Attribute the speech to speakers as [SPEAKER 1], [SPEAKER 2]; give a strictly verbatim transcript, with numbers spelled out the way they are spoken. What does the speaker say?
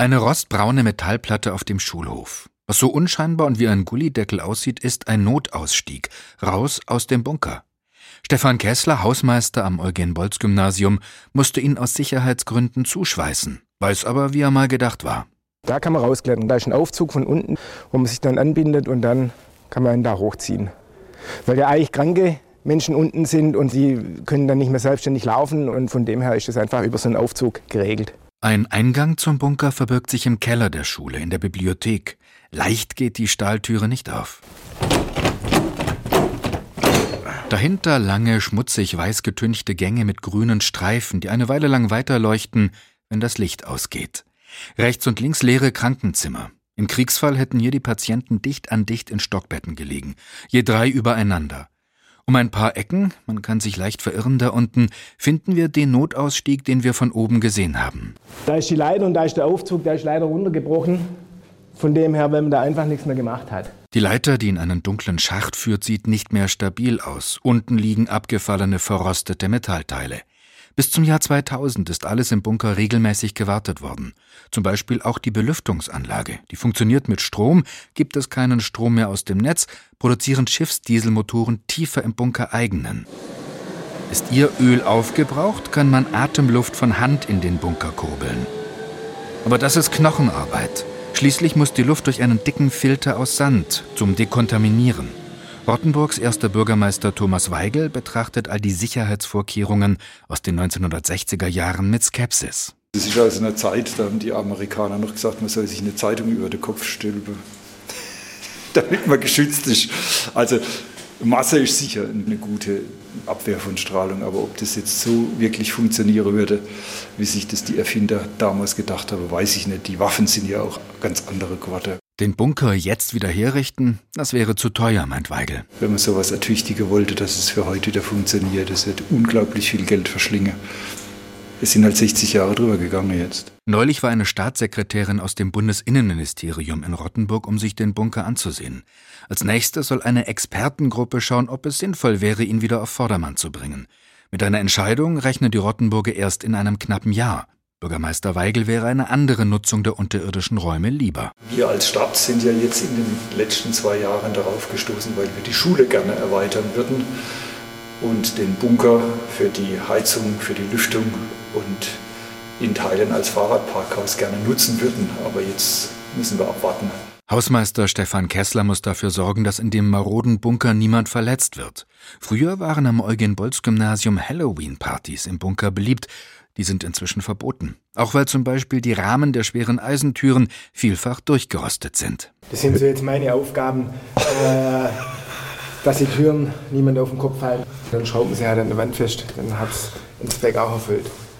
[SPEAKER 1] Eine rostbraune Metallplatte auf dem Schulhof. Was so unscheinbar und wie ein Gullideckel aussieht, ist ein Notausstieg, raus aus dem Bunker. Stefan Kessler, Hausmeister am Eugen-Bolz-Gymnasium, musste ihn aus Sicherheitsgründen zuschweißen, weiß aber, wie er mal gedacht war.
[SPEAKER 2] Da kann man rausklettern, da ist ein Aufzug von unten, wo man sich dann anbindet und dann kann man ihn da hochziehen. Weil ja eigentlich kranke Menschen unten sind und die können dann nicht mehr selbstständig laufen und von dem her ist das einfach über so einen Aufzug geregelt.
[SPEAKER 1] Ein Eingang zum Bunker verbirgt sich im Keller der Schule, in der Bibliothek. Leicht geht die Stahltüre nicht auf. Dahinter lange, schmutzig weiß getünchte Gänge mit grünen Streifen, die eine Weile lang weiterleuchten, wenn das Licht ausgeht. Rechts und links leere Krankenzimmer. Im Kriegsfall hätten hier die Patienten dicht an dicht in Stockbetten gelegen, je drei übereinander. Um ein paar Ecken, man kann sich leicht verirren da unten, finden wir den Notausstieg, den wir von oben gesehen haben.
[SPEAKER 2] Da ist die Leiter und da ist der Aufzug, der ist leider runtergebrochen. Von dem her, wenn man da einfach nichts mehr gemacht hat.
[SPEAKER 1] Die Leiter, die in einen dunklen Schacht führt, sieht nicht mehr stabil aus. Unten liegen abgefallene, verrostete Metallteile. Bis zum Jahr zweitausend ist alles im Bunker regelmäßig gewartet worden. Zum Beispiel auch die Belüftungsanlage. Die funktioniert mit Strom, gibt es keinen Strom mehr aus dem Netz, produzieren Schiffsdieselmotoren tiefer im Bunker eigenen. Ist ihr Öl aufgebraucht, kann man Atemluft von Hand in den Bunker kurbeln. Aber das ist Knochenarbeit. Schließlich muss die Luft durch einen dicken Filter aus Sand zum Dekontaminieren. Rottenburgs erster Bürgermeister Thomas Weigel betrachtet all die Sicherheitsvorkehrungen aus den neunzehnhundertsechziger Jahren mit Skepsis.
[SPEAKER 3] Das ist aus einer Zeit, da haben die Amerikaner noch gesagt, man soll sich eine Zeitung über den Kopf stülpen, damit man geschützt ist. Also Masse ist sicher eine gute Abwehr von Strahlung, aber ob das jetzt so wirklich funktionieren würde, wie sich das die Erfinder damals gedacht haben, weiß ich nicht. Die Waffen sind ja auch ganz andere geworden.
[SPEAKER 1] Den Bunker jetzt wieder herrichten, das wäre zu teuer, meint Weigel.
[SPEAKER 3] Wenn man sowas ertüchtigen wollte, dass es für heute wieder funktioniert, das wird unglaublich viel Geld verschlingen. Es sind halt sechzig Jahre drüber gegangen jetzt.
[SPEAKER 1] Neulich war eine Staatssekretärin aus dem Bundesinnenministerium in Rottenburg, um sich den Bunker anzusehen. Als nächstes soll eine Expertengruppe schauen, ob es sinnvoll wäre, ihn wieder auf Vordermann zu bringen. Mit einer Entscheidung rechnen die Rottenburger erst in einem knappen Jahr. Bürgermeister Weigel wäre eine andere Nutzung der unterirdischen Räume lieber.
[SPEAKER 3] Wir als Stadt sind ja jetzt in den letzten zwei Jahren darauf gestoßen, weil wir die Schule gerne erweitern würden und den Bunker für die Heizung, für die Lüftung und in Teilen als Fahrradparkhaus gerne nutzen würden. Aber jetzt müssen wir abwarten.
[SPEAKER 1] Hausmeister Stefan Kessler muss dafür sorgen, dass in dem maroden Bunker niemand verletzt wird. Früher waren am Eugen-Bolz-Gymnasium Halloween-Partys im Bunker beliebt. Die sind inzwischen verboten. Auch weil zum Beispiel die Rahmen der schweren Eisentüren vielfach durchgerostet sind.
[SPEAKER 2] Das sind so jetzt meine Aufgaben, äh, dass die Türen niemand auf den Kopf fallen. Dann schrauben sie halt an der Wand fest, dann hat es ins Zweck auch erfüllt.